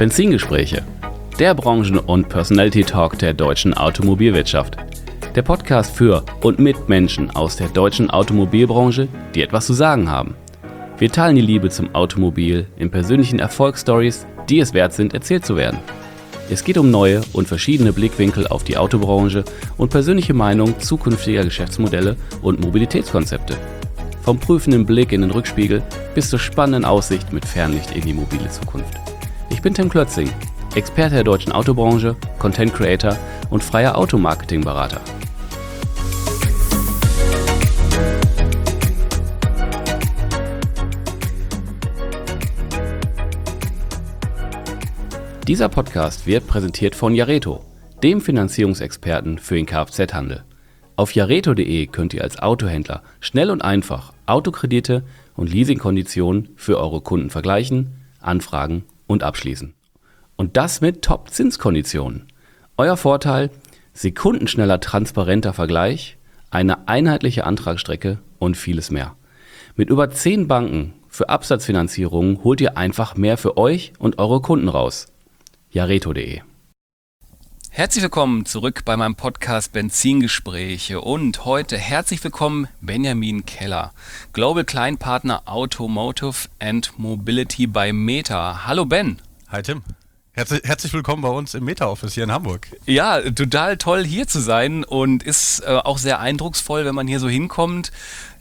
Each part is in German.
Benzingespräche, der Branchen- und Personality-Talk der deutschen Automobilwirtschaft. Der Podcast für und mit Menschen aus der deutschen Automobilbranche, die etwas zu sagen haben. Wir teilen die Liebe zum Automobil in persönlichen Erfolgsstories, die es wert sind, erzählt zu werden. Es geht um neue und verschiedene Blickwinkel auf die Autobranche und persönliche Meinung zukünftiger Geschäftsmodelle und Mobilitätskonzepte. Vom prüfenden Blick in den Rückspiegel bis zur spannenden Aussicht mit Fernlicht in die mobile Zukunft. Ich bin Tim Klötzing, Experte der deutschen Autobranche, Content Creator und freier Automarketing-Berater. Dieser Podcast wird präsentiert von Jareto, dem Finanzierungsexperten für den Kfz-Handel. Auf jareto.de könnt ihr als Autohändler schnell und einfach Autokredite und Leasingkonditionen für eure Kunden vergleichen, anfragen und abschließen. Und das mit Top-Zinskonditionen. Euer Vorteil: sekundenschneller, transparenter Vergleich, eine einheitliche Antragsstrecke und vieles mehr. Mit über 10 Banken für Absatzfinanzierungen holt ihr einfach mehr für euch und eure Kunden raus. Jareto.de. Herzlich willkommen zurück bei meinem Podcast Benzingespräche und heute herzlich willkommen Benjamin Keller, Global Client Partner Automotive and Mobility bei Meta. Hallo Ben. Hi Tim. Herzlich willkommen bei uns im Meta-Office hier in Hamburg. Ja, total toll hier zu sein und ist auch sehr eindrucksvoll, wenn man hier so hinkommt.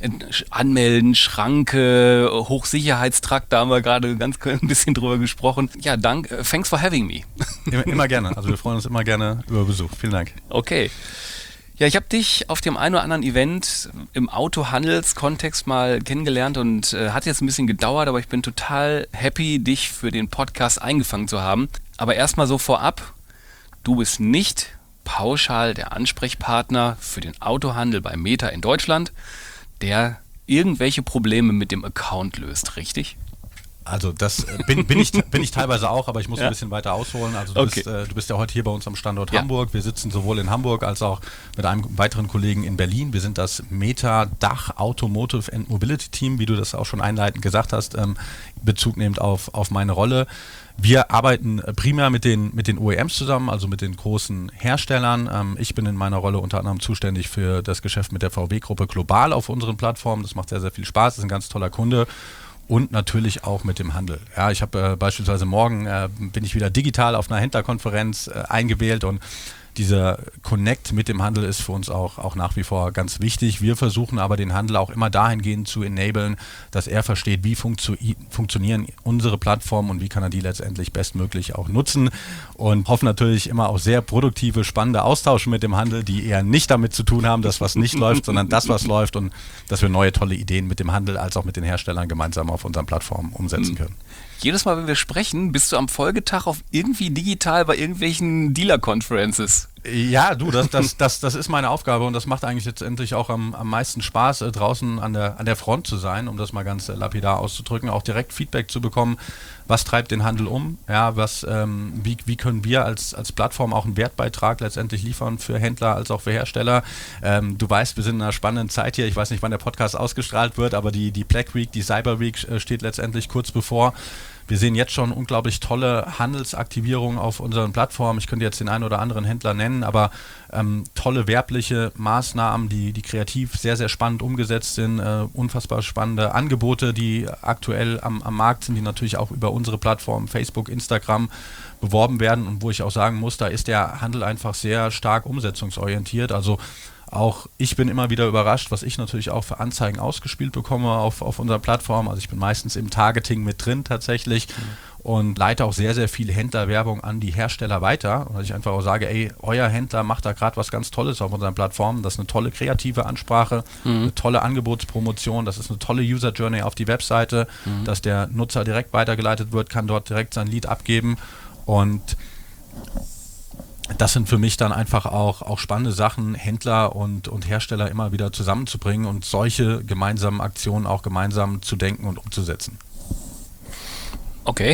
Anmelden, Schranke, Hochsicherheitstrakt, da haben wir gerade ein bisschen drüber gesprochen. Ja, thanks for having me. Immer gerne, also wir freuen uns immer gerne über Besuch. Vielen Dank. Okay. Ja, ich habe dich auf dem einen oder anderen Event im Autohandelskontext mal kennengelernt und hat jetzt ein bisschen gedauert, aber ich bin total happy, dich für den Podcast eingefangen zu haben. Aber erstmal so vorab, du bist nicht pauschal der Ansprechpartner für den Autohandel bei Meta in Deutschland, der irgendwelche Probleme mit dem Account löst, richtig? Also das bin ich teilweise auch, aber ich muss ein bisschen weiter ausholen. Also du bist ja heute hier bei uns am Standort Hamburg. Wir sitzen sowohl in Hamburg als auch mit einem weiteren Kollegen in Berlin. Wir sind das Meta-Dach Automotive and Mobility Team, wie du das auch schon einleitend gesagt hast, Bezug nehmend auf meine Rolle. Wir arbeiten primär mit den OEMs zusammen, also mit den großen Herstellern. Ich bin in meiner Rolle unter anderem zuständig für das Geschäft mit der VW-Gruppe global auf unseren Plattformen. Das macht sehr, sehr viel Spaß, das ist ein ganz toller Kunde. Und natürlich auch mit dem Handel. Ja, ich habe beispielsweise morgen bin ich wieder digital auf einer Händlerkonferenz eingewählt und dieser Connect mit dem Handel ist für uns auch nach wie vor ganz wichtig. Wir versuchen aber den Handel auch immer dahingehend zu enablen, dass er versteht, wie funktionieren unsere Plattformen und wie kann er die letztendlich bestmöglich auch nutzen und hoffen natürlich immer auf sehr produktive, spannende Austausche mit dem Handel, die eher nicht damit zu tun haben, dass was nicht läuft, sondern das, was läuft und dass wir neue tolle Ideen mit dem Handel als auch mit den Herstellern gemeinsam auf unseren Plattformen umsetzen können. Jedes Mal, wenn wir sprechen, bist du am Folgetag auf irgendwie digital bei irgendwelchen Dealer-Conferences. Ja, du, das ist meine Aufgabe und das macht eigentlich letztendlich auch am meisten Spaß, draußen an der Front zu sein, um das mal ganz lapidar auszudrücken, auch direkt Feedback zu bekommen, was treibt den Handel um, ja, wie können wir als Plattform auch einen Wertbeitrag letztendlich liefern für Händler als auch für Hersteller. Du weißt, wir sind in einer spannenden Zeit hier, ich weiß nicht, wann der Podcast ausgestrahlt wird, aber die Black Week, die Cyber Week steht letztendlich kurz bevor. Wir sehen jetzt schon unglaublich tolle Handelsaktivierungen auf unseren Plattformen. Ich könnte jetzt den einen oder anderen Händler nennen, aber tolle werbliche Maßnahmen, die kreativ sehr, sehr spannend umgesetzt sind. Unfassbar spannende Angebote, die aktuell am Markt sind, die natürlich auch über unsere Plattformen Facebook, Instagram beworben werden und wo ich auch sagen muss, da ist der Handel einfach sehr stark umsetzungsorientiert. Also auch ich bin immer wieder überrascht, was ich natürlich auch für Anzeigen ausgespielt bekomme auf unserer Plattform. Also ich bin meistens im Targeting mit drin tatsächlich und leite auch sehr, sehr viel Händlerwerbung an die Hersteller weiter. Und dass ich einfach auch sage, ey, euer Händler macht da gerade was ganz Tolles auf unseren Plattformen. Das ist eine tolle kreative Ansprache, eine tolle Angebotspromotion, das ist eine tolle User Journey auf die Webseite, dass der Nutzer direkt weitergeleitet wird, kann dort direkt sein Lead abgeben und das sind für mich dann einfach auch spannende Sachen, Händler und Hersteller immer wieder zusammenzubringen und solche gemeinsamen Aktionen auch gemeinsam zu denken und umzusetzen. Okay.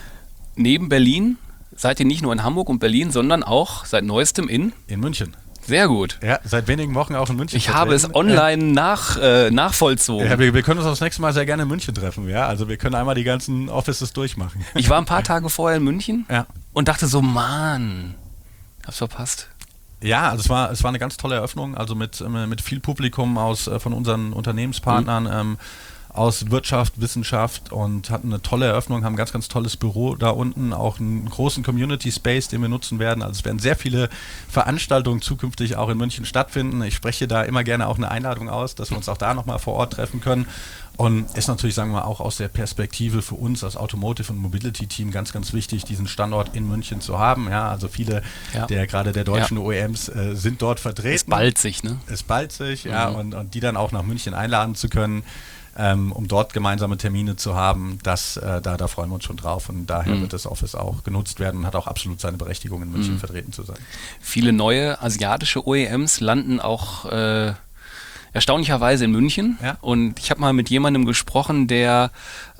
Neben Berlin seid ihr nicht nur in Hamburg und Berlin, sondern auch seit neuestem in München. Sehr gut. Ja, seit wenigen Wochen auch in München. Ich habe es online nachvollzogen. Ja, wir können uns das nächste Mal sehr gerne in München treffen. Ja? Also wir können einmal die ganzen Offices durchmachen. Ich war ein paar Tage vorher in München ja. und dachte so, Mann, hab's verpasst. Ja, also es war eine ganz tolle Eröffnung, also mit viel Publikum von unseren Unternehmenspartnern, aus Wirtschaft, Wissenschaft, und hatten eine tolle Eröffnung, haben ein ganz, ganz tolles Büro da unten, auch einen großen Community Space, den wir nutzen werden. Also es werden sehr viele Veranstaltungen zukünftig auch in München stattfinden. Ich spreche da immer gerne auch eine Einladung aus, dass wir uns auch da nochmal vor Ort treffen können. Und ist natürlich, sagen wir mal, auch aus der Perspektive für uns als Automotive- und Mobility-Team ganz, ganz wichtig, diesen Standort in München zu haben. Ja, also viele gerade der deutschen OEMs sind dort vertreten. Es ballt sich, ne? Es ballt sich, ja, und die dann auch nach München einladen zu können, um dort gemeinsame Termine zu haben, da freuen wir uns schon drauf, und daher wird das Office auch genutzt werden und hat auch absolut seine Berechtigung, in München vertreten zu sein. Viele neue asiatische OEMs landen auch erstaunlicherweise in München, und ich habe mal mit jemandem gesprochen, der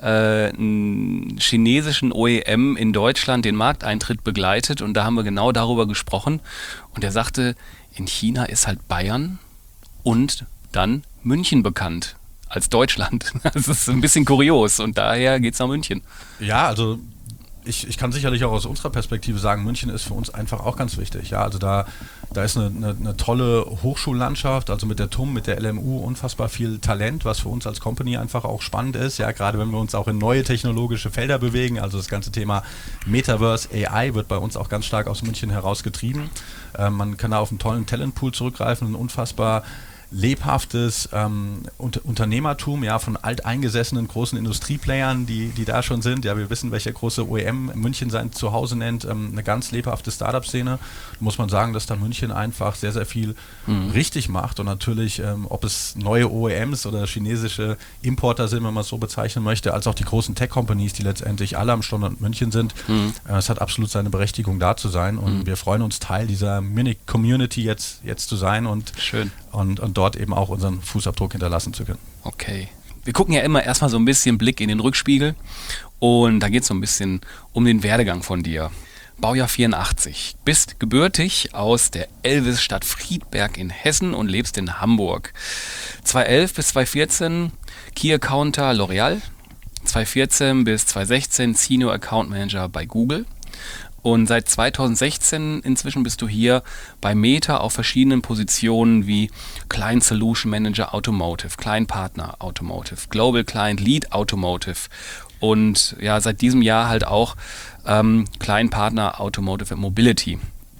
einen chinesischen OEM in Deutschland den Markteintritt begleitet, und da haben wir genau darüber gesprochen, und er sagte, in China ist halt Bayern und dann München bekannt als Deutschland. Das ist ein bisschen kurios, und daher geht's nach München. Ja, also ich kann sicherlich auch aus unserer Perspektive sagen, München ist für uns einfach auch ganz wichtig. Ja, also da ist eine tolle Hochschullandschaft, also mit der TUM, mit der LMU unfassbar viel Talent, was für uns als Company einfach auch spannend ist. Ja, gerade wenn wir uns auch in neue technologische Felder bewegen, also das ganze Thema Metaverse, AI wird bei uns auch ganz stark aus München heraus getrieben. Man kann da auf einen tollen Talentpool zurückgreifen, ein unfassbar lebhaftes Unternehmertum, ja, von alteingesessenen großen Industrieplayern, die da schon sind. Ja, wir wissen, welcher große OEM München sein Zuhause nennt. Eine ganz lebhafte Startup-Szene. Muss man sagen, dass da München einfach sehr, sehr viel richtig macht. Und natürlich, ob es neue OEMs oder chinesische Importer sind, wenn man es so bezeichnen möchte, als auch die großen Tech-Companies, die letztendlich alle am Standort München sind. Es hat absolut seine Berechtigung, da zu sein. Und wir freuen uns, Teil dieser Mini-Community jetzt zu sein und dort eben auch unseren Fußabdruck hinterlassen zu können. Okay. Wir gucken ja immer erstmal so ein bisschen Blick in den Rückspiegel, und da geht es so ein bisschen um den Werdegang von dir. Baujahr 84. Bist gebürtig aus der Elvis-Stadt Friedberg in Hessen und lebst in Hamburg. 2011 bis 2014 Key Accounter L'Oreal. 2014 bis 2016 Senior Account Manager bei Google. Und seit 2016 inzwischen bist du hier bei Meta auf verschiedenen Positionen wie Client Solution Manager Automotive, Client Partner Automotive, Global Client Lead Automotive und ja, seit diesem Jahr halt auch Client Partner Automotive and Mobility.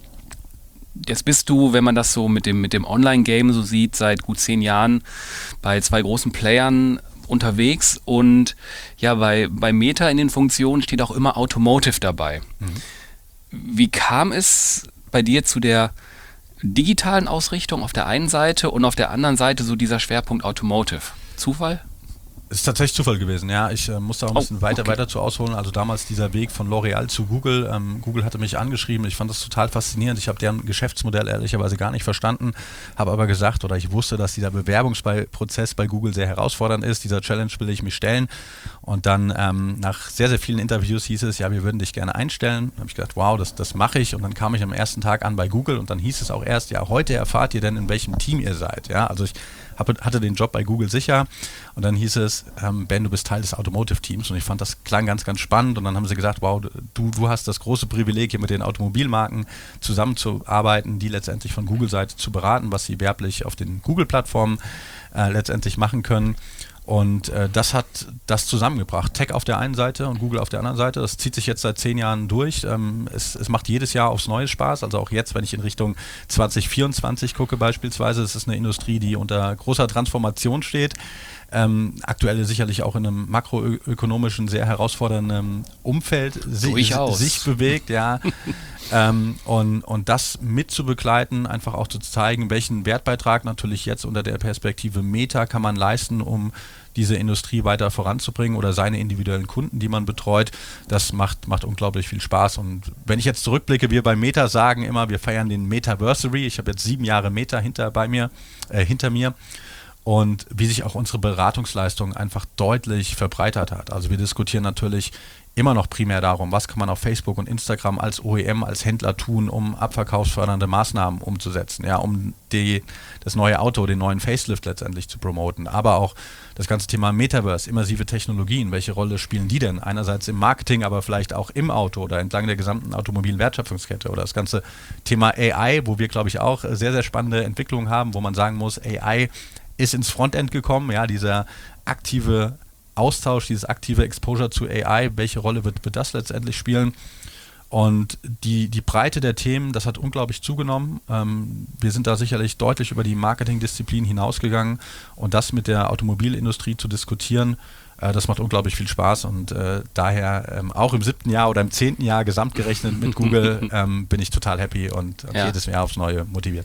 Jetzt bist du, wenn man das so mit dem Online-Game so sieht, seit gut 10 Jahren bei 2 großen Playern unterwegs, und ja, bei Meta in den Funktionen steht auch immer Automotive dabei. Wie kam es bei dir zu der digitalen Ausrichtung auf der einen Seite und auf der anderen Seite so dieser Schwerpunkt Automotive? Zufall? Ist tatsächlich Zufall gewesen, ja. Ich musste auch ein bisschen weiter zu ausholen. Also damals dieser Weg von L'Oreal zu Google. Google hatte mich angeschrieben. Ich fand das total faszinierend. Ich habe deren Geschäftsmodell ehrlicherweise gar nicht verstanden. Habe aber gesagt, oder ich wusste, dass dieser Bewerbungsprozess bei Google sehr herausfordernd ist. Dieser Challenge will ich mich stellen. Und dann nach sehr, sehr vielen Interviews hieß es, ja, wir würden dich gerne einstellen. Da habe ich gedacht, wow, das mache ich. Und dann kam ich am ersten Tag an bei Google, und dann hieß es auch erst, ja, heute erfahrt ihr denn, in welchem Team ihr seid. Ja, also ich hatte den Job bei Google sicher, und dann hieß es, Ben, du bist Teil des Automotive-Teams, und ich fand, das klang ganz, ganz spannend, und dann haben sie gesagt, wow, du hast das große Privileg, hier mit den Automobilmarken zusammenzuarbeiten, die letztendlich von Google-Seite zu beraten, was sie werblich auf den Google-Plattformen letztendlich machen können. Und das hat das zusammengebracht. Tech auf der einen Seite und Google auf der anderen Seite. Das zieht sich jetzt seit 10 Jahren durch. Es macht jedes Jahr aufs Neue Spaß. Also auch jetzt, wenn ich in Richtung 2024 gucke beispielsweise, es ist eine Industrie, die unter großer Transformation steht. Aktuell sicherlich auch in einem makroökonomischen, sehr herausfordernden Umfeld sich bewegt. Ja. Und das mitzubegleiten, einfach auch zu zeigen, welchen Wertbeitrag natürlich jetzt unter der Perspektive Meta kann man leisten, um diese Industrie weiter voranzubringen oder seine individuellen Kunden, die man betreut, das macht unglaublich viel Spaß. Und wenn ich jetzt zurückblicke, wir bei Meta sagen immer, wir feiern den Metaversary. Ich habe jetzt 7 Jahre Meta hinter mir. und wie sich auch unsere Beratungsleistung einfach deutlich verbreitert hat. Also wir diskutieren natürlich immer noch primär darum, was kann man auf Facebook und Instagram als OEM, als Händler tun, um abverkaufsfördernde Maßnahmen umzusetzen, ja, um das neue Auto, den neuen Facelift letztendlich zu promoten, aber auch das ganze Thema Metaverse, immersive Technologien, welche Rolle spielen die denn? Einerseits im Marketing, aber vielleicht auch im Auto oder entlang der gesamten automobilen Wertschöpfungskette oder das ganze Thema AI, wo wir, glaube ich, auch sehr, sehr spannende Entwicklungen haben, wo man sagen muss, AI ist ins Frontend gekommen, ja, dieser aktive Austausch, dieses aktive Exposure zu AI, welche Rolle wird das letztendlich spielen? Und die Breite der Themen, das hat unglaublich zugenommen. Wir sind da sicherlich deutlich über die Marketingdisziplin hinausgegangen und das mit der Automobilindustrie zu diskutieren, das macht unglaublich viel Spaß und daher auch im 7. Jahr oder im 10. Jahr gesamtgerechnet mit Google bin ich total happy und jedes Jahr aufs Neue motiviert.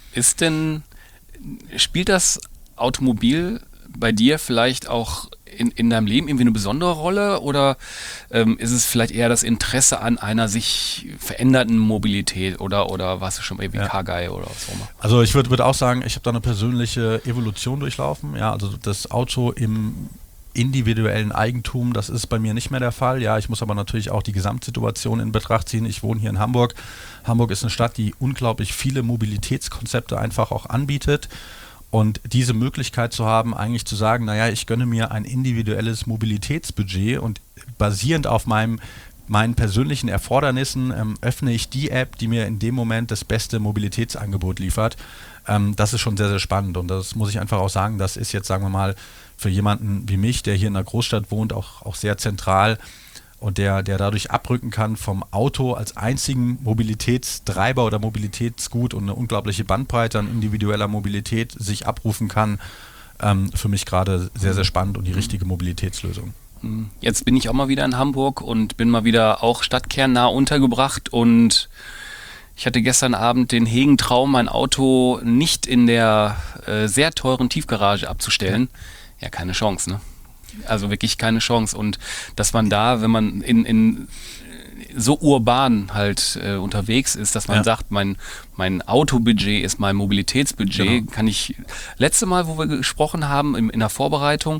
Spielt das Automobil bei dir vielleicht auch in deinem Leben irgendwie eine besondere Rolle oder ist es vielleicht eher das Interesse an einer sich verändernden Mobilität oder warst du schon bei Car-Guy oder was auch immer? Also ich würde auch sagen, ich habe da eine persönliche Evolution durchlaufen. Ja, also das Auto im individuellen Eigentum, das ist bei mir nicht mehr der Fall. Ja, ich muss aber natürlich auch die Gesamtsituation in Betracht ziehen. Ich wohne hier in Hamburg. Hamburg ist eine Stadt, die unglaublich viele Mobilitätskonzepte einfach auch anbietet. Und diese Möglichkeit zu haben, eigentlich zu sagen, naja, ich gönne mir ein individuelles Mobilitätsbudget und basierend auf meinen persönlichen Erfordernissen öffne ich die App, die mir in dem Moment das beste Mobilitätsangebot liefert. Das ist schon sehr, sehr spannend und das muss ich einfach auch sagen, das ist jetzt, sagen wir mal, für jemanden wie mich, der hier in einer Großstadt wohnt, auch sehr zentral und der dadurch abrücken kann vom Auto als einzigen Mobilitätstreiber oder Mobilitätsgut und eine unglaubliche Bandbreite an individueller Mobilität sich abrufen kann, für mich gerade sehr, sehr spannend und die richtige Mobilitätslösung. Jetzt bin ich auch mal wieder in Hamburg und bin mal wieder auch stadtkernnah untergebracht und ich hatte gestern Abend den hegen Traum, mein Auto nicht in der sehr teuren Tiefgarage abzustellen. Ja, keine Chance, ne? Also wirklich keine Chance. Und dass man da, wenn man in so urban halt unterwegs ist, dass man sagt, mein Autobudget ist mein Mobilitätsbudget, kann ich, letzte Mal, wo wir gesprochen haben, in der Vorbereitung,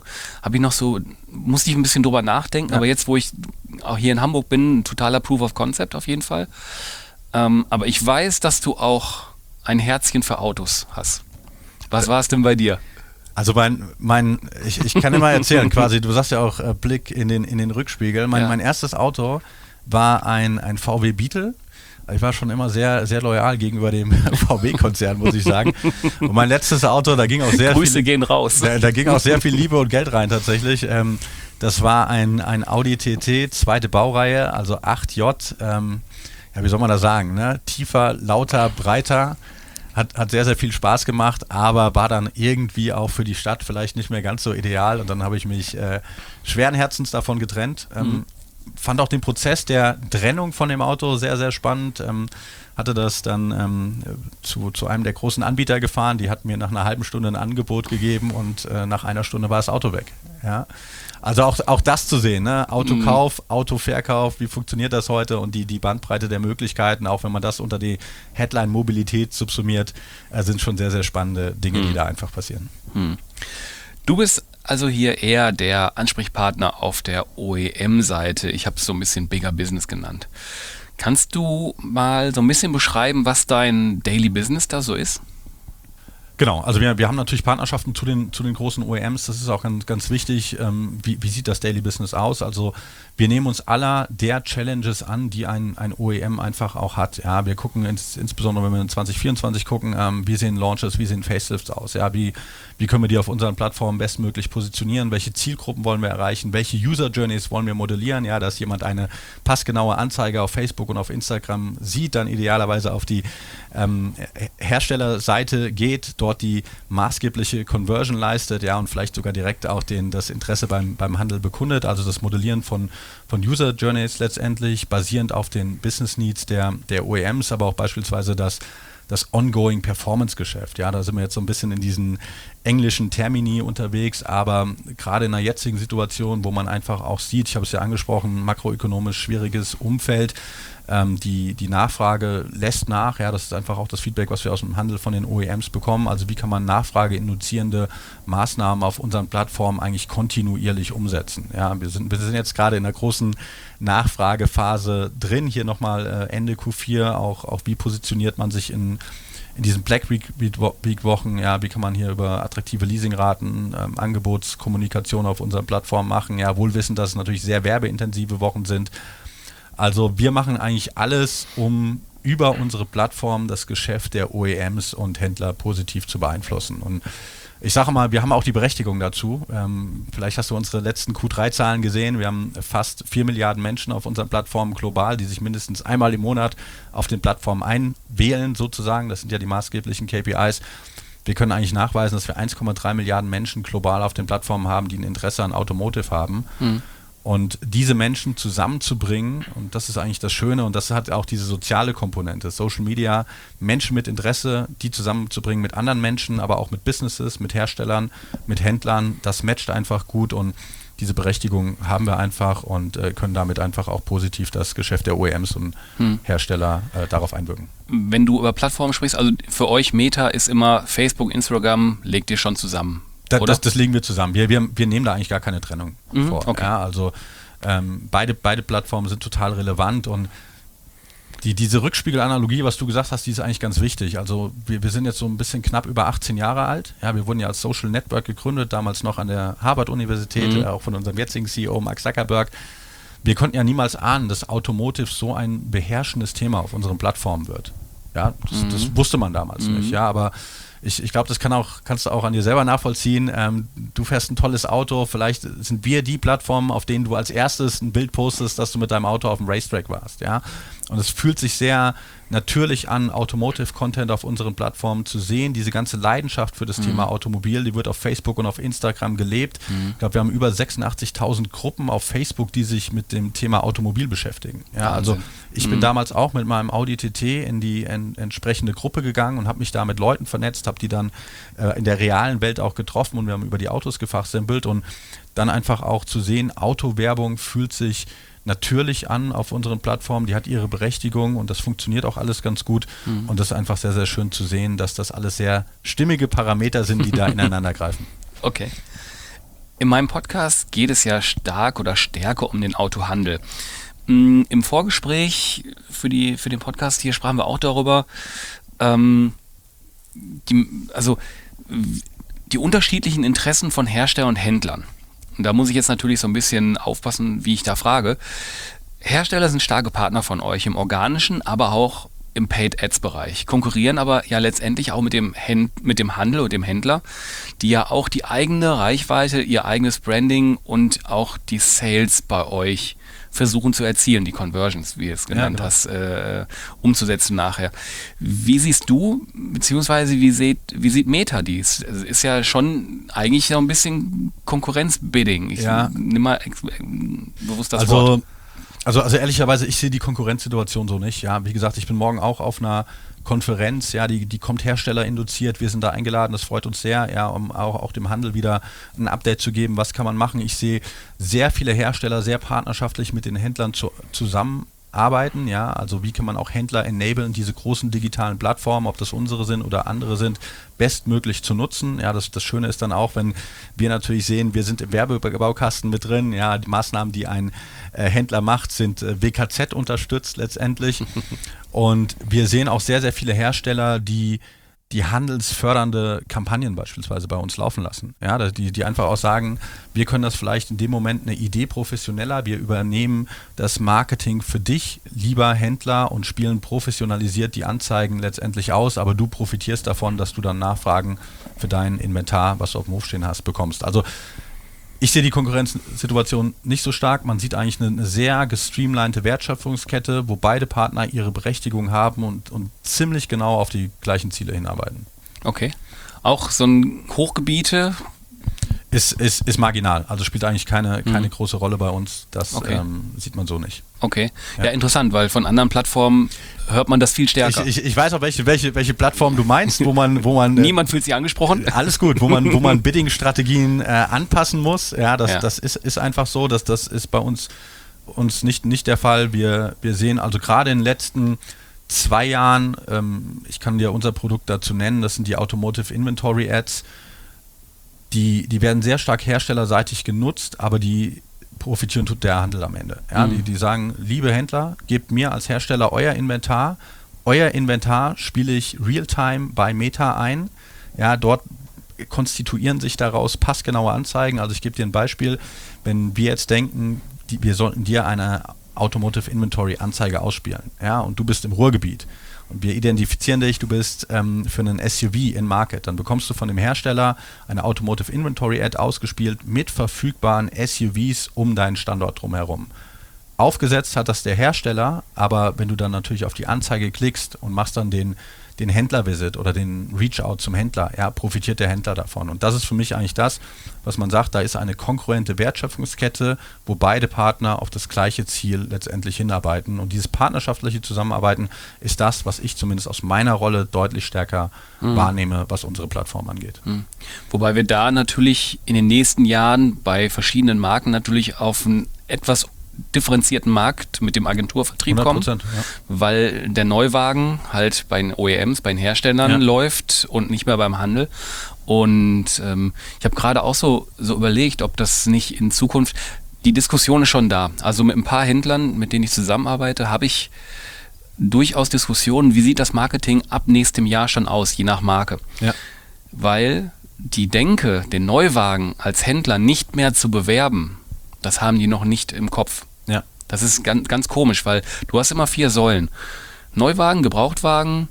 musste ich ein bisschen drüber nachdenken, aber jetzt, wo ich auch hier in Hamburg bin, ein totaler Proof of Concept auf jeden Fall. Aber ich weiß, dass du auch ein Herzchen für Autos hast. Was war es denn bei dir? Also ich kann dir mal erzählen, quasi, du sagst ja auch Blick in den Rückspiegel. Mein erstes Auto war ein VW Beetle. Ich war schon immer sehr, sehr loyal gegenüber dem VW-Konzern, muss ich sagen. Und mein letztes Auto, da ging auch sehr Grüße gehen raus. Da ging auch sehr viel Liebe und Geld rein tatsächlich. Das war ein Audi TT, zweite Baureihe, also 8J. Wie soll man das sagen? Ne? Tiefer, lauter, breiter. Hat sehr, sehr viel Spaß gemacht, aber war dann irgendwie auch für die Stadt vielleicht nicht mehr ganz so ideal und dann habe ich mich schweren Herzens davon getrennt. Fand auch den Prozess der Trennung von dem Auto sehr, sehr spannend. Hatte das dann zu einem der großen Anbieter gefahren, die hat mir nach einer halben Stunde ein Angebot gegeben und nach einer Stunde war das Auto weg. Ja? Also auch das zu sehen, ne? Autokauf, Autoverkauf, wie funktioniert das heute und die Bandbreite der Möglichkeiten, auch wenn man das unter die Headline Mobilität subsumiert, sind schon sehr, sehr spannende Dinge, die da einfach passieren. Du bist also hier eher der Ansprechpartner auf der OEM-Seite. Ich habe es so ein bisschen Bigger Business genannt. Kannst du mal so ein bisschen beschreiben, was dein Daily Business da so ist? Genau, also wir haben natürlich Partnerschaften zu den großen OEMs, das ist auch ganz, ganz wichtig. Wie sieht das Daily Business aus? Also wir nehmen uns aller der Challenges an, die ein OEM einfach auch hat. Ja, wir gucken insbesondere, wenn wir in 2024 gucken, wie sehen Launches, wie sehen Facelifts aus? Ja, wie können wir die auf unseren Plattformen bestmöglich positionieren? Welche Zielgruppen wollen wir erreichen? Welche User Journeys wollen wir modellieren? Ja, dass jemand eine passgenaue Anzeige auf Facebook und auf Instagram sieht, dann idealerweise auf die Herstellerseite geht, dort die maßgebliche Conversion leistet, ja, und vielleicht sogar direkt auch das Interesse beim Handel bekundet, also das Modellieren von User Journeys letztendlich, basierend auf den Business Needs der OEMs, aber auch beispielsweise das das Ongoing Performance Geschäft. Ja, da sind wir jetzt so ein bisschen in diesen englischen Termini unterwegs, aber gerade in der jetzigen Situation, wo man einfach auch sieht, ich habe es ja angesprochen, makroökonomisch schwieriges Umfeld, die Nachfrage lässt nach, ja, das ist einfach auch das Feedback, was wir aus dem Handel von den OEMs bekommen, also wie kann man nachfrageinduzierende Maßnahmen auf unseren Plattformen eigentlich kontinuierlich umsetzen. Ja, wir sind jetzt gerade in einer großen Nachfragephase drin, hier nochmal Ende Q4, auch wie positioniert man sich in diesen Black Week Wochen, ja, wie kann man hier über attraktive Leasingraten, Angebotskommunikation auf unseren Plattformen machen, ja, wohl wissend, dass es natürlich sehr werbeintensive Wochen sind. Also wir machen eigentlich alles, um über unsere Plattform das Geschäft der OEMs und Händler positiv zu beeinflussen. Und ich sage mal, wir haben auch die Berechtigung dazu. Vielleicht hast du unsere letzten Q3-Zahlen gesehen. Wir haben fast 4 Milliarden Menschen auf unseren Plattformen global, die sich mindestens einmal im Monat auf den Plattformen einwählen sozusagen. Das sind ja die maßgeblichen KPIs. Wir können eigentlich nachweisen, dass wir 1,3 Milliarden Menschen global auf den Plattformen haben, die ein Interesse an Automotive haben. Und diese Menschen zusammenzubringen, und das ist eigentlich das Schöne, und das hat auch diese soziale Komponente, Social Media, Menschen mit Interesse, die zusammenzubringen mit anderen Menschen, aber auch mit Businesses, mit Herstellern, mit Händlern, das matcht einfach gut und diese Berechtigung haben wir einfach und können damit einfach auch positiv das Geschäft der OEMs und Hersteller darauf einwirken. Wenn du über Plattformen sprichst, also für euch Meta ist immer Facebook, Instagram, legt ihr schon zusammen? Das legen wir zusammen. Wir nehmen da eigentlich gar keine Trennung vor. Okay. Ja, also beide Plattformen sind total relevant und diese Rückspiegelanalogie, was du gesagt hast, die ist eigentlich ganz wichtig. Also wir sind jetzt so ein bisschen knapp über 18 Jahre alt. Ja, wir wurden ja als Social Network gegründet, damals noch an der Harvard-Universität, auch von unserem jetzigen CEO Mark Zuckerberg. Wir konnten ja niemals ahnen, dass Automotive so ein beherrschendes Thema auf unseren Plattformen wird. Ja, das wusste man damals nicht. Ja, aber ich glaube, das kannst du auch an dir selber nachvollziehen. Du fährst ein tolles Auto, vielleicht sind wir die Plattformen, auf denen du als erstes ein Bild postest, dass du mit deinem Auto auf dem Racetrack warst. Ja? Und es fühlt sich sehr natürlich an, Automotive-Content auf unseren Plattformen zu sehen. Diese ganze Leidenschaft für das Thema Automobil, die wird auf Facebook und auf Instagram gelebt. Ich glaube, wir haben über 86.000 Gruppen auf Facebook, die sich mit dem Thema Automobil beschäftigen. Ja, also ich bin damals auch mit meinem Audi TT in die entsprechende Gruppe gegangen und habe mich da mit Leuten vernetzt, habe die dann in der realen Welt auch getroffen und wir haben über die Autos gefachsimpelt und dann einfach auch zu sehen, Autowerbung fühlt sich natürlich an auf unseren Plattformen, die hat ihre Berechtigung und das funktioniert auch alles ganz gut und das ist einfach sehr, sehr schön zu sehen, dass das alles sehr stimmige Parameter sind, die da ineinander greifen. Okay. In meinem Podcast geht es ja stark oder stärker um den Autohandel. Im Vorgespräch für den Podcast hier sprachen wir auch darüber, die unterschiedlichen Interessen von Herstellern und Händlern. Und da muss ich jetzt natürlich so ein bisschen aufpassen, wie ich da frage. Hersteller sind starke Partner von euch im organischen, aber auch im Paid-Ads-Bereich, konkurrieren aber ja letztendlich auch mit dem Handel und dem Händler, die ja auch die eigene Reichweite, ihr eigenes Branding und auch die Sales bei euch versuchen zu erzielen, die Conversions, wie du es genannt hast, umzusetzen nachher. Wie siehst du, beziehungsweise wie sieht Meta dies? Es ist ja schon eigentlich so ein bisschen Konkurrenzbidding. Ich nehme mal bewusst das Wort. Also ehrlicherweise, ich sehe die Konkurrenzsituation so nicht. Ja, wie gesagt, ich bin morgen auch auf einer Konferenz, ja, die kommt herstellerinduziert, wir sind da eingeladen, das freut uns sehr, ja, um auch dem Handel wieder ein Update zu geben, was kann man machen. Ich sehe sehr viele Hersteller sehr partnerschaftlich mit den Händlern zusammenarbeiten, ja, also wie kann man auch Händler enablen, diese großen digitalen Plattformen, ob das unsere sind oder andere sind, bestmöglich zu nutzen. Ja, das Schöne ist dann auch, wenn wir natürlich sehen, wir sind im Werbebaukasten mit drin, ja, die Maßnahmen, die ein Händler macht, sind WKZ unterstützt letztendlich und wir sehen auch sehr, sehr viele Hersteller, die handelsfördernde Kampagnen beispielsweise bei uns laufen lassen. Ja, die einfach auch sagen, wir können das vielleicht in dem Moment eine Idee professioneller, wir übernehmen das Marketing für dich, lieber Händler, und spielen professionalisiert die Anzeigen letztendlich aus, aber du profitierst davon, dass du dann Nachfragen für dein Inventar, was du auf dem Hof stehen hast, bekommst. Also ich sehe die Konkurrenzsituation nicht so stark. Man sieht eigentlich eine sehr gestreamlinete Wertschöpfungskette, wo beide Partner ihre Berechtigung haben und ziemlich genau auf die gleichen Ziele hinarbeiten. Okay. Auch so ein Hochgebiete? Ist marginal, also spielt eigentlich keine große Rolle bei uns. Das sieht man so nicht. Okay, ja, interessant, weil von anderen Plattformen hört man das viel stärker. Ich weiß auch, welche Plattform du meinst, wo man niemand fühlt sich angesprochen. Alles gut, wo man Bidding-Strategien anpassen muss. Ja, das ist einfach so, das ist bei uns nicht der Fall. Wir sehen also gerade in den letzten 2 Jahren, ich kann dir unser Produkt dazu nennen, das sind die Automotive Inventory Ads. Die werden sehr stark herstellerseitig genutzt, aber die profitieren tut der Handel am Ende. Ja, die sagen, liebe Händler, gebt mir als Hersteller euer Inventar spiele ich Realtime bei Meta ein. Ja, dort konstituieren sich daraus passgenaue Anzeigen. Also ich gebe dir ein Beispiel, wenn wir jetzt denken, wir sollten dir eine Automotive Inventory Anzeige ausspielen, ja, und du bist im Ruhrgebiet. Und wir identifizieren dich, du bist für einen SUV in Market. Dann bekommst du von dem Hersteller eine Automotive Inventory Ad ausgespielt mit verfügbaren SUVs um deinen Standort drumherum. Aufgesetzt hat das der Hersteller, aber wenn du dann natürlich auf die Anzeige klickst und machst dann den Händler-Visit oder den Reach-Out zum Händler, ja, profitiert der Händler davon. Und das ist für mich eigentlich das, was man sagt, da ist eine konkurrente Wertschöpfungskette, wo beide Partner auf das gleiche Ziel letztendlich hinarbeiten. Und dieses partnerschaftliche Zusammenarbeiten ist das, was ich zumindest aus meiner Rolle deutlich stärker wahrnehme, was unsere Plattform angeht. Wobei wir da natürlich in den nächsten Jahren bei verschiedenen Marken natürlich auf ein etwas differenzierten Markt mit dem Agenturvertrieb kommen, weil der Neuwagen halt bei den OEMs, bei den Herstellern läuft und nicht mehr beim Handel. Und ich habe gerade auch so überlegt, ob das nicht in Zukunft, die Diskussion ist schon da. Also mit ein paar Händlern, mit denen ich zusammenarbeite, habe ich durchaus Diskussionen, wie sieht das Marketing ab nächstem Jahr schon aus, je nach Marke. Ja. Weil die Denke, den Neuwagen als Händler nicht mehr zu bewerben, das haben die noch nicht im Kopf. Ja. Das ist ganz, ganz komisch, weil du hast immer 4 Säulen. Neuwagen, Gebrauchtwagen,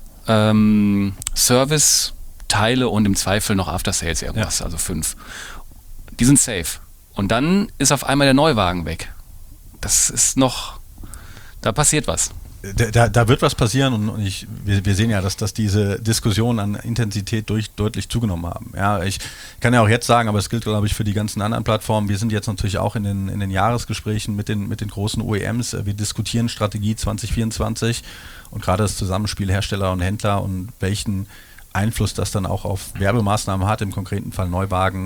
Service, Teile und im Zweifel noch After Sales irgendwas, also 5. Die sind safe. Und dann ist auf einmal der Neuwagen weg. Das ist noch, da passiert was. Da wird was passieren und wir sehen ja, dass diese Diskussionen an Intensität deutlich zugenommen haben. Ja, ich kann ja auch jetzt sagen, aber es gilt, glaube ich, für die ganzen anderen Plattformen. Wir sind jetzt natürlich auch in den Jahresgesprächen mit den großen OEMs. Wir diskutieren Strategie 2024 und gerade das Zusammenspiel Hersteller und Händler und welchen Einfluss das dann auch auf Werbemaßnahmen hat, im konkreten Fall Neuwagen,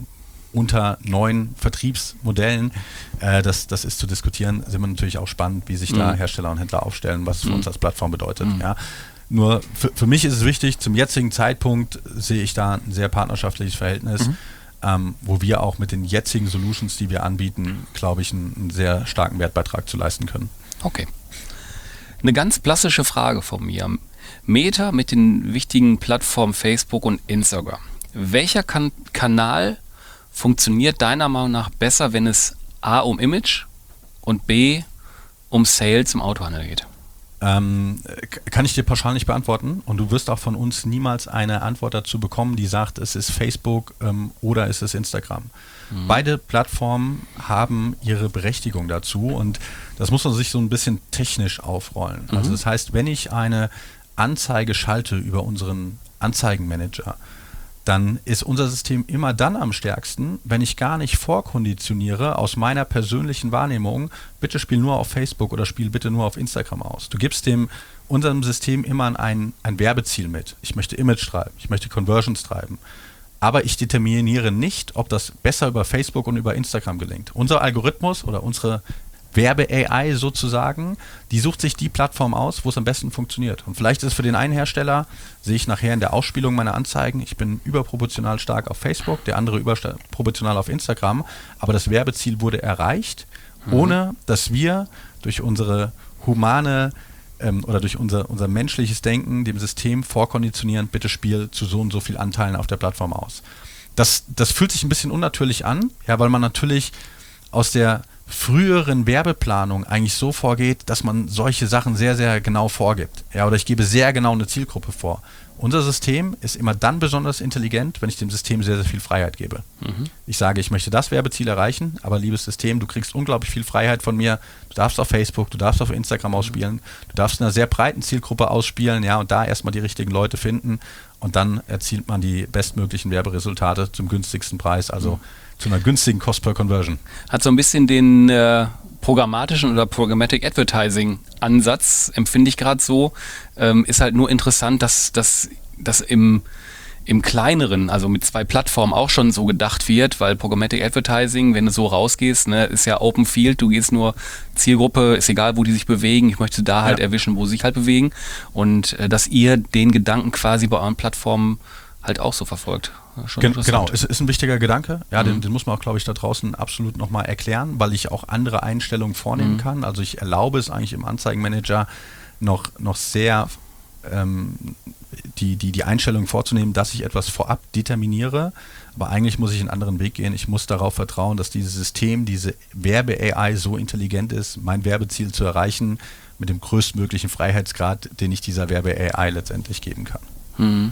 unter neuen Vertriebsmodellen, das ist zu diskutieren, sind wir natürlich auch spannend, wie sich da Hersteller und Händler aufstellen, was es für uns als Plattform bedeutet. Ja. Nur für mich ist es wichtig, zum jetzigen Zeitpunkt sehe ich da ein sehr partnerschaftliches Verhältnis, wo wir auch mit den jetzigen Solutions, die wir anbieten, glaube ich, einen sehr starken Wertbeitrag zu leisten können. Okay. Eine ganz klassische Frage von mir. Meta mit den wichtigen Plattformen Facebook und Instagram. Welcher Kanal funktioniert deiner Meinung nach besser, wenn es A um Image und B um Sales im Autohandel geht? Kann ich dir pauschal nicht beantworten und du wirst auch von uns niemals eine Antwort dazu bekommen, die sagt, es ist Facebook oder es ist Instagram. Beide Plattformen haben ihre Berechtigung dazu und das muss man sich so ein bisschen technisch aufrollen. Also das heißt, wenn ich eine Anzeige schalte über unseren Anzeigenmanager, dann ist unser System immer dann am stärksten, wenn ich gar nicht vorkonditioniere aus meiner persönlichen Wahrnehmung, bitte spiel nur auf Facebook oder spiel bitte nur auf Instagram aus. Du gibst unserem System immer ein Werbeziel mit. Ich möchte Image treiben, ich möchte Conversions treiben. Aber ich determiniere nicht, ob das besser über Facebook und über Instagram gelingt. Unser Algorithmus oder unsere Werbe-AI sozusagen, die sucht sich die Plattform aus, wo es am besten funktioniert. Und vielleicht ist es für den einen Hersteller, sehe ich nachher in der Ausspielung meiner Anzeigen, ich bin überproportional stark auf Facebook, der andere überproportional auf Instagram, aber das Werbeziel wurde erreicht, ohne dass wir durch unsere humane oder durch unser menschliches Denken dem System vorkonditionieren, bitte spiel zu so und so viel Anteilen auf der Plattform aus. Das fühlt sich ein bisschen unnatürlich an, ja, weil man natürlich aus der früheren Werbeplanung eigentlich so vorgeht, dass man solche Sachen sehr, sehr genau vorgibt. Ja, oder ich gebe sehr genau eine Zielgruppe vor. Unser System ist immer dann besonders intelligent, wenn ich dem System sehr, sehr viel Freiheit gebe. Ich sage, ich möchte das Werbeziel erreichen, aber liebes System, du kriegst unglaublich viel Freiheit von mir. Du darfst auf Facebook, du darfst auf Instagram ausspielen, du darfst in einer sehr breiten Zielgruppe ausspielen, ja, und da erstmal die richtigen Leute finden und dann erzielt man die bestmöglichen Werberesultate zum günstigsten Preis, also zu einer günstigen Cost per Conversion. Hat so ein bisschen den programmatischen oder Programmatic Advertising Ansatz, empfinde ich gerade so. Ist halt nur interessant, dass das im Kleineren, also mit 2 Plattformen auch schon so gedacht wird, weil Programmatic Advertising, wenn du so rausgehst, ne, ist ja Open Field, du gehst nur Zielgruppe, ist egal, wo die sich bewegen, ich möchte da halt erwischen, wo sie sich halt bewegen und dass ihr den Gedanken quasi bei euren Plattformen halt auch so verfolgt. Genau, es ist ein wichtiger Gedanke. Ja, den muss man auch, glaube ich, da draußen absolut nochmal erklären, weil ich auch andere Einstellungen vornehmen kann. Also ich erlaube es eigentlich im Anzeigenmanager noch sehr die Einstellung vorzunehmen, dass ich etwas vorab determiniere. Aber eigentlich muss ich einen anderen Weg gehen. Ich muss darauf vertrauen, dass dieses System, diese Werbe-AI so intelligent ist, mein Werbeziel zu erreichen mit dem größtmöglichen Freiheitsgrad, den ich dieser Werbe-AI letztendlich geben kann.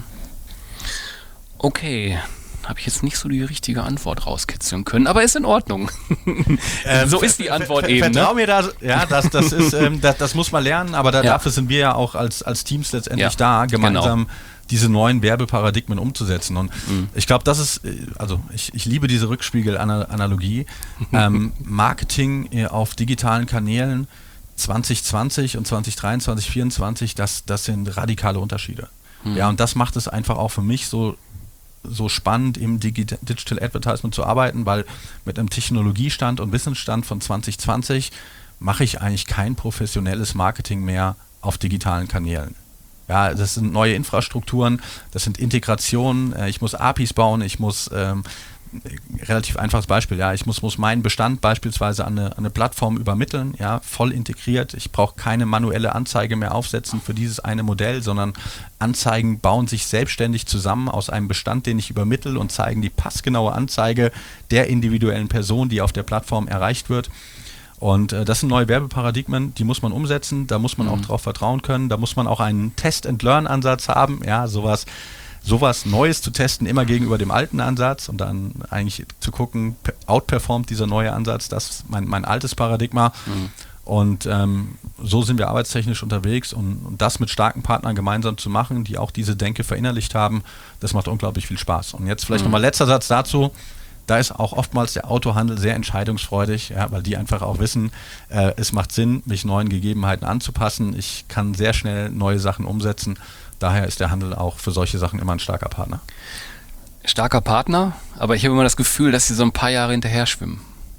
Okay, habe ich jetzt nicht so die richtige Antwort rauskitzeln können, aber ist in Ordnung. So ist die Antwort eben. Vertrau mir da, ja, das muss man lernen, aber dafür sind wir ja auch als Teams letztendlich da, gemeinsam diese neuen Werbeparadigmen umzusetzen. Und ich glaube, das ist, also ich liebe diese Rückspiegel-Analogie. Marketing auf digitalen Kanälen 2020 und 2023, 2024, das sind radikale Unterschiede. Ja, und das macht es einfach auch für mich so spannend, im Digital Advertisement zu arbeiten, weil mit einem Technologiestand und Wissensstand von 2020 mache ich eigentlich kein professionelles Marketing mehr auf digitalen Kanälen. Ja, das sind neue Infrastrukturen, das sind Integrationen, ich muss APIs bauen, ich muss relativ einfaches Beispiel, ja, ich muss meinen Bestand beispielsweise an eine Plattform übermitteln, ja, voll integriert. Ich brauche keine manuelle Anzeige mehr aufsetzen für dieses eine Modell, sondern Anzeigen bauen sich selbstständig zusammen aus einem Bestand, den ich übermittle und zeigen die passgenaue Anzeige der individuellen Person, die auf der Plattform erreicht wird. Und das sind neue Werbeparadigmen, die muss man umsetzen, da muss man auch drauf vertrauen können, da muss man auch einen Test-and-Learn-Ansatz haben, ja, sowas Neues zu testen, immer gegenüber dem alten Ansatz und dann eigentlich zu gucken, outperformt dieser neue Ansatz, das ist mein altes Paradigma. Und so sind wir arbeitstechnisch unterwegs und das mit starken Partnern gemeinsam zu machen, die auch diese Denke verinnerlicht haben, das macht unglaublich viel Spaß. Und jetzt vielleicht nochmal letzter Satz dazu. Da ist auch oftmals der Autohandel sehr entscheidungsfreudig, ja, weil die einfach auch wissen, es macht Sinn, mich neuen Gegebenheiten anzupassen. Ich kann sehr schnell neue Sachen umsetzen. Daher ist der Handel auch für solche Sachen immer ein starker Partner. Starker Partner, aber ich habe immer das Gefühl, dass sie so ein paar Jahre hinterher schwimmen.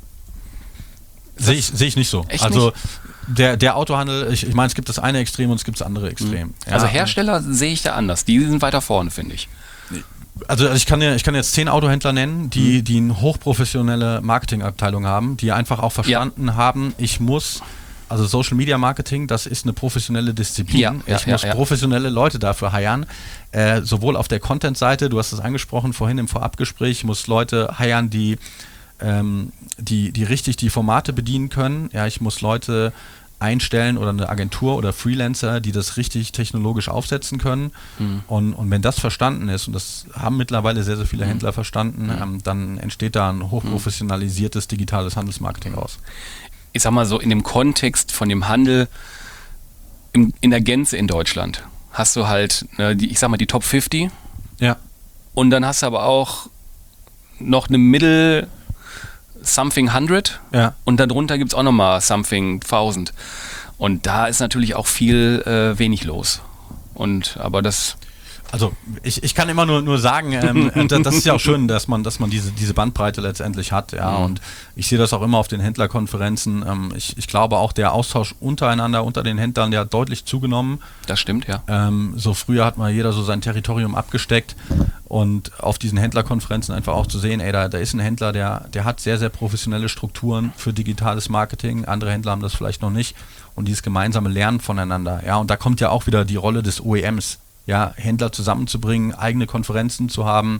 Sehe ich nicht so. Echt also nicht? Der Autohandel, ich meine, es gibt das eine Extrem und es gibt das andere Extrem. Ja, also Hersteller sehe ich da anders. Die sind weiter vorne, finde ich. Also ich kann jetzt 10 Autohändler nennen, die eine hochprofessionelle Marketingabteilung haben, die einfach auch verstanden haben, also Social Media Marketing, das ist eine professionelle Disziplin. Ich muss professionelle Leute dafür hiren. Sowohl auf der Content-Seite, du hast es angesprochen vorhin im Vorabgespräch, ich muss Leute hiren, die richtig die Formate bedienen können. Ja, ich muss Leute einstellen oder eine Agentur oder Freelancer, die das richtig technologisch aufsetzen können. Und wenn das verstanden ist, und das haben mittlerweile sehr, sehr viele Händler verstanden, dann entsteht da ein hochprofessionalisiertes digitales Handelsmarketing raus. Ich sag mal so, in dem Kontext von dem Handel in der Gänze in Deutschland hast du halt, die Top 50. Ja. Und dann hast du aber auch noch eine Middle Something 100. Ja. Und darunter gibt es auch nochmal Something 1000. Und da ist natürlich auch viel wenig los. Aber das... Also ich kann immer nur sagen, das ist ja auch schön, dass man diese Bandbreite letztendlich hat, ja, und ich sehe das auch immer auf den Händlerkonferenzen. Ich glaube auch, der Austausch untereinander, unter den Händlern, der hat deutlich zugenommen. Das stimmt, ja. So früher hat mal jeder so sein Territorium abgesteckt und auf diesen Händlerkonferenzen einfach auch zu sehen, da ist ein Händler, der hat sehr, sehr professionelle Strukturen für digitales Marketing, andere Händler haben das vielleicht noch nicht und dieses gemeinsame Lernen voneinander, ja, und da kommt ja auch wieder die Rolle des OEMs. Ja, Händler zusammenzubringen, eigene Konferenzen zu haben,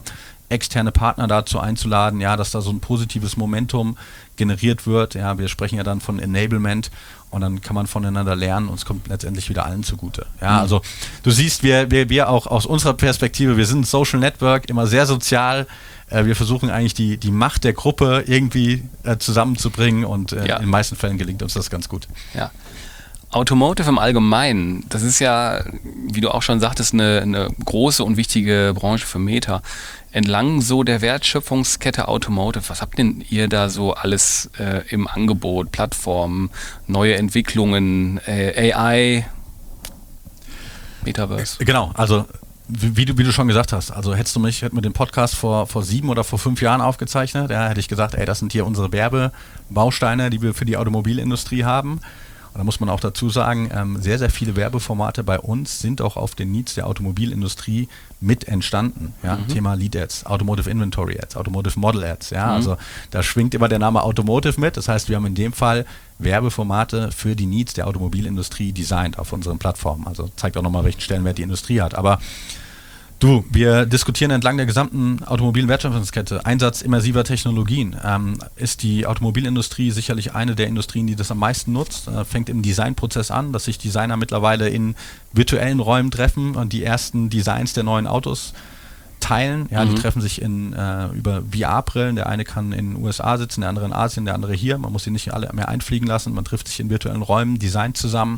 externe Partner dazu einzuladen, ja, dass da so ein positives Momentum generiert wird. Ja, wir sprechen ja dann von Enablement und dann kann man voneinander lernen und es kommt letztendlich wieder allen zugute. Ja, also du siehst, wir auch aus unserer Perspektive, wir sind ein Social Network, immer sehr sozial. Wir versuchen eigentlich die Macht der Gruppe irgendwie zusammenzubringen und in den meisten Fällen gelingt uns das ganz gut. Ja. Automotive im Allgemeinen, das ist ja, wie du auch schon sagtest, eine große und wichtige Branche für Meta. Entlang so der Wertschöpfungskette Automotive, was habt denn ihr da so alles im Angebot? Plattformen, neue Entwicklungen, AI, Metaverse? Genau, also wie du schon gesagt hast, also hätten wir den Podcast vor 7 oder vor 5 Jahren aufgezeichnet, hätte ich gesagt, das sind hier unsere Werbebausteine, die wir für die Automobilindustrie haben. Und da muss man auch dazu sagen, sehr, sehr viele Werbeformate bei uns sind auch auf den Needs der Automobilindustrie mit entstanden. Ja? Thema Lead Ads, Automotive Inventory Ads, Automotive Model Ads. Ja? Also da schwingt immer der Name Automotive mit. Das heißt, wir haben in dem Fall Werbeformate für die Needs der Automobilindustrie designt auf unseren Plattformen. Also zeigt auch nochmal, welchen Stellenwert die Industrie hat. Aber wir diskutieren entlang der gesamten automobilen Wertschöpfungskette Einsatz immersiver Technologien. Ist die Automobilindustrie sicherlich eine der Industrien, die das am meisten nutzt. Fängt im Designprozess an, dass sich Designer mittlerweile in virtuellen Räumen treffen und die ersten Designs der neuen Autos teilen. Ja, die treffen sich über VR-Brillen. Der eine kann in den USA sitzen, der andere in Asien, der andere hier. Man muss sie nicht alle mehr einfliegen lassen. Man trifft sich in virtuellen Räumen, designt zusammen.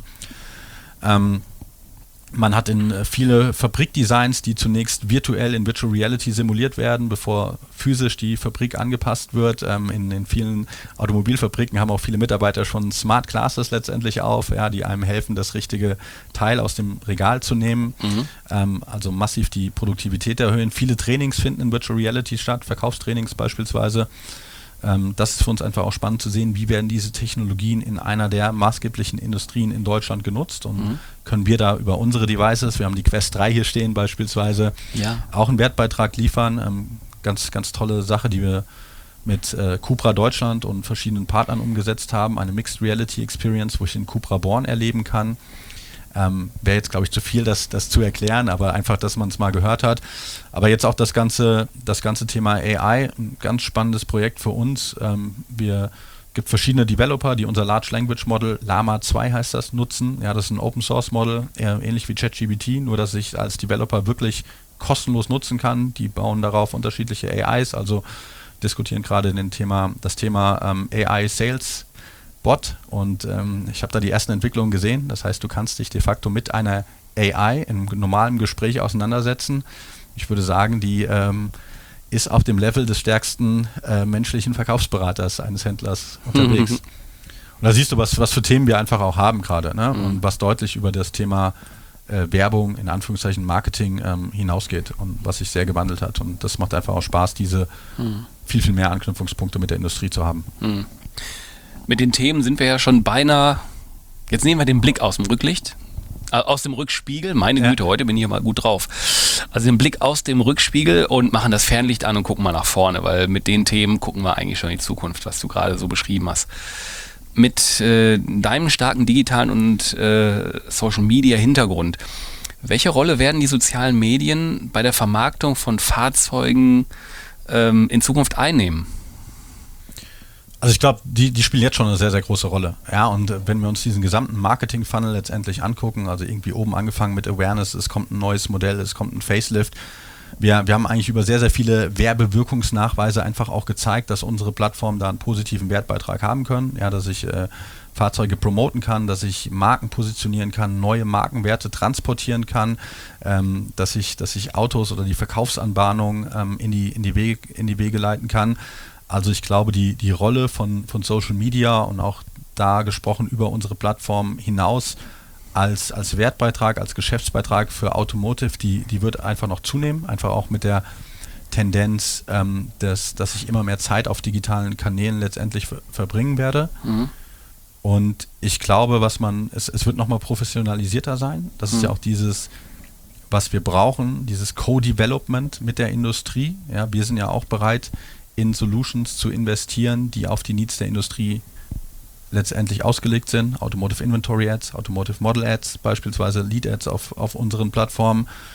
Man hat viele Fabrikdesigns, die zunächst virtuell in Virtual Reality simuliert werden, bevor physisch die Fabrik angepasst wird. In vielen Automobilfabriken haben auch viele Mitarbeiter schon Smart Glasses letztendlich auf, die einem helfen, das richtige Teil aus dem Regal zu nehmen. Also massiv die Produktivität erhöhen. Viele Trainings finden in Virtual Reality statt, Verkaufstrainings beispielsweise. Das ist für uns einfach auch spannend zu sehen, wie werden diese Technologien in einer der maßgeblichen Industrien in Deutschland genutzt und können wir da über unsere Devices, wir haben die Quest 3 hier stehen beispielsweise, auch einen Wertbeitrag liefern. Ganz, ganz tolle Sache, die wir mit Cupra Deutschland und verschiedenen Partnern umgesetzt haben. Eine Mixed Reality Experience, wo ich den Cupra Born erleben kann. Wäre jetzt, glaube ich, zu viel, das zu erklären, aber einfach, dass man es mal gehört hat. Aber jetzt auch das ganze Thema AI, ein ganz spannendes Projekt für uns. Gibt verschiedene Developer, die unser Large Language Model, Llama 2 heißt das, nutzen. Ja, das ist ein Open Source Model, ähnlich wie ChatGPT, nur dass ich als Developer wirklich kostenlos nutzen kann. Die bauen darauf unterschiedliche AIs, also diskutieren gerade das Thema AI Sales Bot und ich habe da die ersten Entwicklungen gesehen. Das heißt, du kannst dich de facto mit einer AI in normalen Gespräch auseinandersetzen. Ich würde sagen, die ist auf dem Level des stärksten menschlichen Verkaufsberaters eines Händlers unterwegs. Und da siehst du, was für Themen wir einfach auch haben gerade, ne? Und was deutlich über das Thema Werbung, in Anführungszeichen Marketing hinausgeht und was sich sehr gewandelt hat. Und das macht einfach auch Spaß, diese viel, viel mehr Anknüpfungspunkte mit der Industrie zu haben. Mit den Themen sind wir ja schon beinahe, jetzt nehmen wir den Blick aus dem Rücklicht, aus dem Rückspiegel, meine Güte, heute bin ich hier mal gut drauf. Also den Blick aus dem Rückspiegel und machen das Fernlicht an und gucken mal nach vorne, weil mit den Themen gucken wir eigentlich schon in die Zukunft, was du gerade so beschrieben hast. Mit deinem starken digitalen und Social Media Hintergrund, welche Rolle werden die sozialen Medien bei der Vermarktung von Fahrzeugen in Zukunft einnehmen? Also ich glaube, die spielen jetzt schon eine sehr, sehr große Rolle. Ja, und wenn wir uns diesen gesamten Marketing-Funnel letztendlich angucken, also irgendwie oben angefangen mit Awareness, es kommt ein neues Modell, es kommt ein Facelift. Wir haben eigentlich über sehr, sehr viele Werbewirkungsnachweise einfach auch gezeigt, dass unsere Plattformen da einen positiven Wertbeitrag haben können. Ja, dass ich Fahrzeuge promoten kann, dass ich Marken positionieren kann, neue Markenwerte transportieren kann, dass ich Autos oder die Verkaufsanbahnung in die Wege leiten kann. Also ich glaube, die Rolle von Social Media und auch da gesprochen über unsere Plattform hinaus als Wertbeitrag, als Geschäftsbeitrag für Automotive, die wird einfach noch zunehmen, einfach auch mit der Tendenz, dass ich immer mehr Zeit auf digitalen Kanälen letztendlich verbringen werde. Und ich glaube, es wird nochmal professionalisierter sein. Das ist ja auch dieses, was wir brauchen, dieses Co-Development mit der Industrie. Ja, wir sind ja auch bereit, in Solutions zu investieren, die auf die Needs der Industrie letztendlich ausgelegt sind. Automotive Inventory Ads, Automotive Model Ads, beispielsweise Lead Ads auf unseren Plattformen.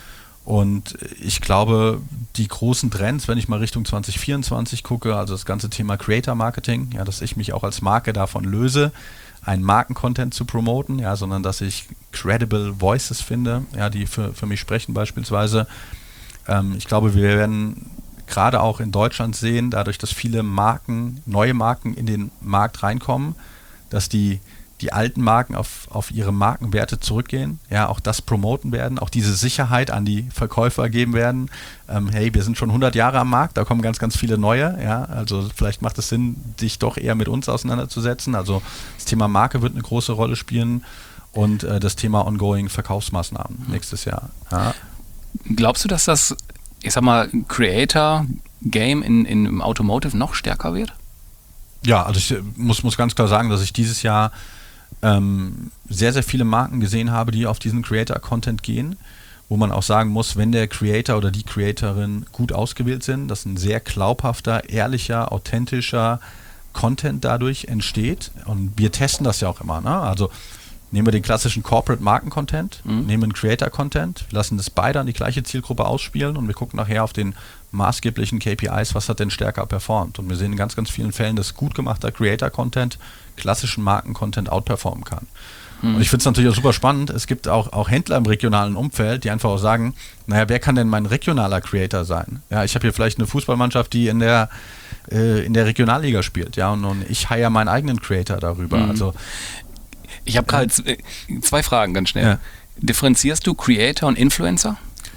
Und ich glaube, die großen Trends, wenn ich mal Richtung 2024 gucke, also das ganze Thema Creator Marketing, ja, dass ich mich auch als Marke davon löse, einen Markencontent zu promoten, ja, sondern dass ich credible Voices finde, ja, die für mich sprechen beispielsweise. Ich glaube, wir werden gerade auch in Deutschland sehen, dadurch, dass viele neue Marken in den Markt reinkommen, dass die alten Marken auf ihre Markenwerte zurückgehen, ja, auch das promoten werden, auch diese Sicherheit an die Verkäufer geben werden. Hey, wir sind schon 100 Jahre am Markt, da kommen ganz, ganz viele neue, ja, also vielleicht macht es Sinn, dich doch eher mit uns auseinanderzusetzen. Also das Thema Marke wird eine große Rolle spielen und das Thema ongoing Verkaufsmaßnahmen nächstes Jahr. Ja. Glaubst du, dass das, ich sag mal, Creator-Game im Automotive noch stärker wird? Ja, also ich muss ganz klar sagen, dass ich dieses Jahr sehr, sehr viele Marken gesehen habe, die auf diesen Creator-Content gehen, wo man auch sagen muss, wenn der Creator oder die Creatorin gut ausgewählt sind, dass ein sehr glaubhafter, ehrlicher, authentischer Content dadurch entsteht. Und wir testen das ja auch immer. Ne? Also nehmen wir den klassischen Corporate-Marken-Content, nehmen einen Creator-Content, lassen das beide an die gleiche Zielgruppe ausspielen und wir gucken nachher auf den maßgeblichen KPIs, was hat denn stärker performt. Und wir sehen in ganz, ganz vielen Fällen, dass gut gemachter Creator-Content klassischen Marken-Content outperformen kann. Und ich finde es natürlich auch super spannend. Es gibt auch Händler im regionalen Umfeld, die einfach auch sagen, naja, wer kann denn mein regionaler Creator sein? Ja, ich habe hier vielleicht eine Fußballmannschaft, die in der Regionalliga spielt, ja, und ich hire meinen eigenen Creator darüber. Also ich habe gerade zwei Fragen ganz schnell. Ja. Differenzierst du Creator und Influencer?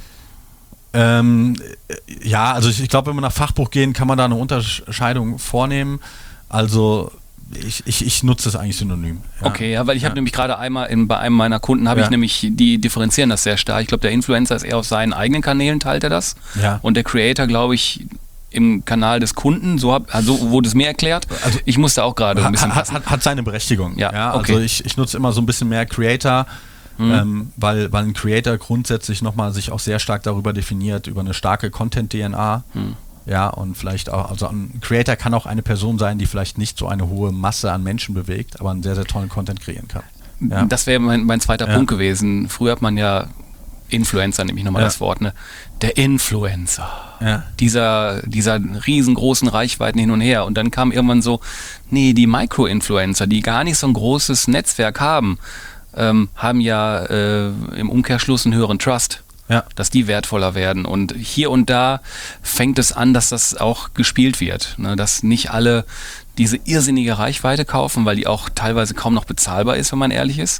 Ja, also ich glaube, wenn wir nach Fachbuch gehen, kann man da eine Unterscheidung vornehmen. Also ich nutze es eigentlich synonym. Ja. Okay, ja, weil ich habe nämlich gerade einmal bei einem meiner Kunden habe ich nämlich, die differenzieren das sehr stark. Ich glaube, der Influencer ist eher auf seinen eigenen Kanälen, teilt er das. Ja. Und der Creator, glaube ich, im Kanal des Kunden, so wurde es mir erklärt. Also ich musste auch gerade ein bisschen hat seine Berechtigung. Ja, also okay. ich nutze immer so ein bisschen mehr Creator, weil ein Creator grundsätzlich nochmal sich auch sehr stark darüber definiert, über eine starke Content-DNA. Ja, und vielleicht auch, also ein Creator kann auch eine Person sein, die vielleicht nicht so eine hohe Masse an Menschen bewegt, aber einen sehr, sehr tollen Content kreieren kann. Ja. Das wäre mein zweiter Punkt gewesen. Früher hat man ja Influencer, nehme ich nochmal das Wort, ne? Der Influencer. Ja. Dieser riesengroßen Reichweiten hin und her. Und dann kam irgendwann so, nee, die Micro-Influencer, die gar nicht so ein großes Netzwerk haben, haben ja im Umkehrschluss einen höheren Trust. Ja. Dass die wertvoller werden. Und hier und da fängt es an, dass das auch gespielt wird. Ne? Dass nicht alle diese irrsinnige Reichweite kaufen, weil die auch teilweise kaum noch bezahlbar ist, wenn man ehrlich ist.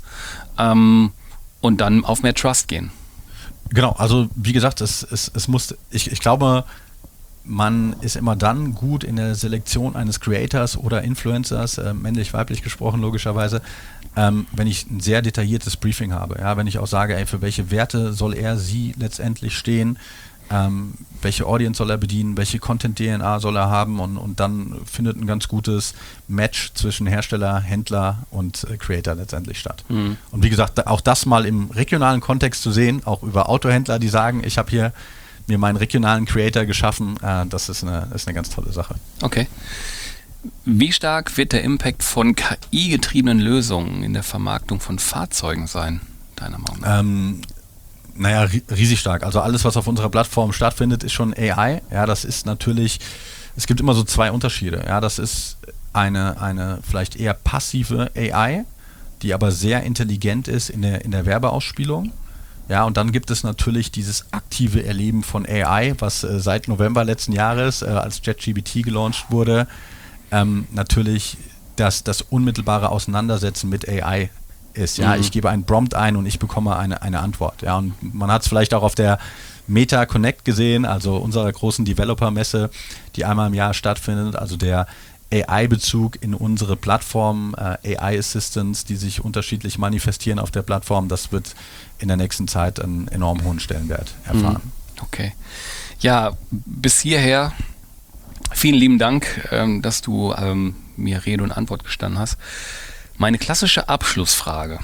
Und dann auf mehr Trust gehen. Genau, also wie gesagt, ich glaube, man ist immer dann gut in der Selektion eines Creators oder Influencers, männlich-weiblich gesprochen logischerweise, wenn ich ein sehr detailliertes Briefing habe. Ja, wenn ich auch sage, ey, für welche Werte soll sie letztendlich stehen, welche Audience soll er bedienen, welche Content-DNA soll er haben und dann findet ein ganz gutes Match zwischen Hersteller, Händler und Creator letztendlich statt. Und wie gesagt, auch das mal im regionalen Kontext zu sehen, auch über Autohändler, die sagen, ich habe hier mir meinen regionalen Creator geschaffen, das ist eine ganz tolle Sache. Okay. Wie stark wird der Impact von KI-getriebenen Lösungen in der Vermarktung von Fahrzeugen sein, deiner Meinung nach? Naja, riesig stark. Also alles, was auf unserer Plattform stattfindet, ist schon AI. Ja, das ist natürlich, es gibt immer so zwei Unterschiede. Ja, das ist eine vielleicht eher passive AI, die aber sehr intelligent ist in der Werbeausspielung. Ja, und dann gibt es natürlich dieses aktive Erleben von AI, was seit November letzten Jahres, als ChatGPT gelauncht wurde, natürlich das unmittelbare Auseinandersetzen mit AI ist. Ja, ich gebe einen Prompt ein und ich bekomme eine Antwort. Ja, und man hat es vielleicht auch auf der Meta Connect gesehen, also unserer großen Developer-Messe, die einmal im Jahr stattfindet, also der AI-Bezug in unsere Plattform, AI-Assistants, die sich unterschiedlich manifestieren auf der Plattform, das wird in der nächsten Zeit einen enorm hohen Stellenwert erfahren. Okay. Ja, bis hierher vielen lieben Dank, dass du mir Rede und Antwort gestanden hast. Meine klassische Abschlussfrage,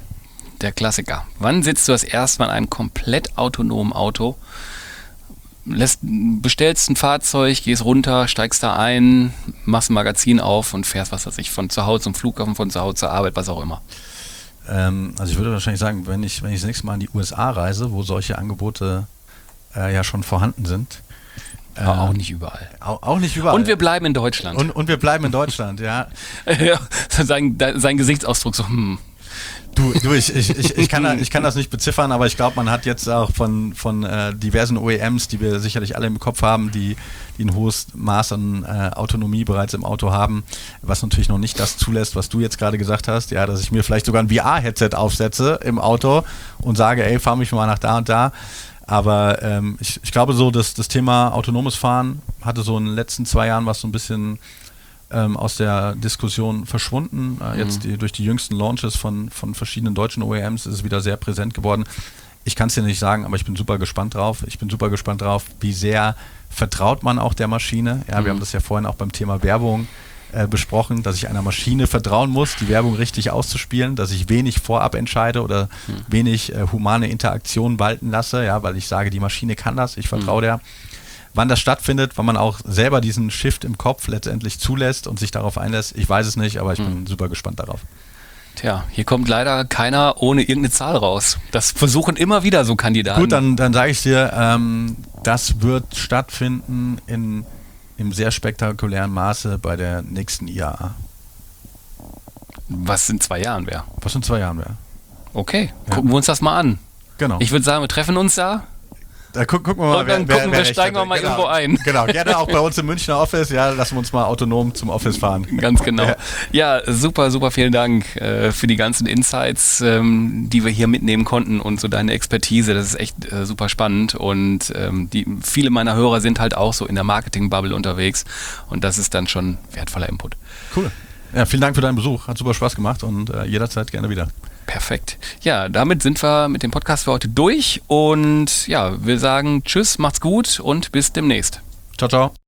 der Klassiker. Wann sitzt du das erste Mal in einem komplett autonomen Auto, bestellst ein Fahrzeug, gehst runter, steigst da ein, machst ein Magazin auf und fährst, was weiß ich, von zu Hause zum Flughafen, von zu Hause zur Arbeit, was auch immer? Also ich würde wahrscheinlich sagen, wenn ich das nächste Mal in die USA reise, wo solche Angebote ja schon vorhanden sind. Aber auch nicht überall. Auch nicht überall. Und wir bleiben in Deutschland. Und wir bleiben in Deutschland, ja. Ja, sein Gesichtsausdruck so, Ich kann das nicht beziffern, aber ich glaube, man hat jetzt auch von diversen OEMs, die wir sicherlich alle im Kopf haben, die ein hohes Maß an Autonomie bereits im Auto haben, was natürlich noch nicht das zulässt, was du jetzt gerade gesagt hast, ja, dass ich mir vielleicht sogar ein VR-Headset aufsetze im Auto und sage, ey, fahr mich mal nach da und da. Aber ich glaube so, dass das Thema autonomes Fahren hatte so in den letzten 2 Jahren was so ein bisschen aus der Diskussion verschwunden. Jetzt durch die jüngsten Launches von verschiedenen deutschen OEMs ist es wieder sehr präsent geworden. Ich kann es dir nicht sagen, aber ich bin super gespannt drauf. Ich bin super gespannt drauf, wie sehr vertraut man auch der Maschine. Ja, wir haben das ja vorhin auch beim Thema Werbung besprochen, dass ich einer Maschine vertrauen muss, die Werbung richtig auszuspielen, dass ich wenig vorab entscheide oder wenig humane Interaktion walten lasse, ja, weil ich sage, die Maschine kann das, ich vertraue der. Wann das stattfindet, wann man auch selber diesen Shift im Kopf letztendlich zulässt und sich darauf einlässt, ich weiß es nicht, aber ich bin super gespannt darauf. Tja, hier kommt leider keiner ohne irgendeine Zahl raus. Das versuchen immer wieder so Kandidaten. Gut, dann sage ich dir, das wird stattfinden im sehr spektakulären Maße bei der nächsten IAA. Was in 2 Jahren wäre. Was in 2 Jahren wäre. Okay, gucken wir uns das mal an. Genau. Ich würde sagen, wir treffen uns da. Da gucken wir mal, und dann steigen wir mal irgendwo ein. Genau, gerne auch bei uns im Münchner Office. Ja, lassen wir uns mal autonom zum Office fahren. Ganz genau. Ja, super, super vielen Dank für die ganzen Insights, die wir hier mitnehmen konnten und so deine Expertise. Das ist echt super spannend und viele meiner Hörer sind halt auch so in der Marketing-Bubble unterwegs und das ist dann schon wertvoller Input. Cool. Ja, vielen Dank für deinen Besuch. Hat super Spaß gemacht und jederzeit gerne wieder. Perfekt. Ja, damit sind wir mit dem Podcast für heute durch und ja, wir sagen Tschüss, macht's gut und bis demnächst. Ciao, ciao.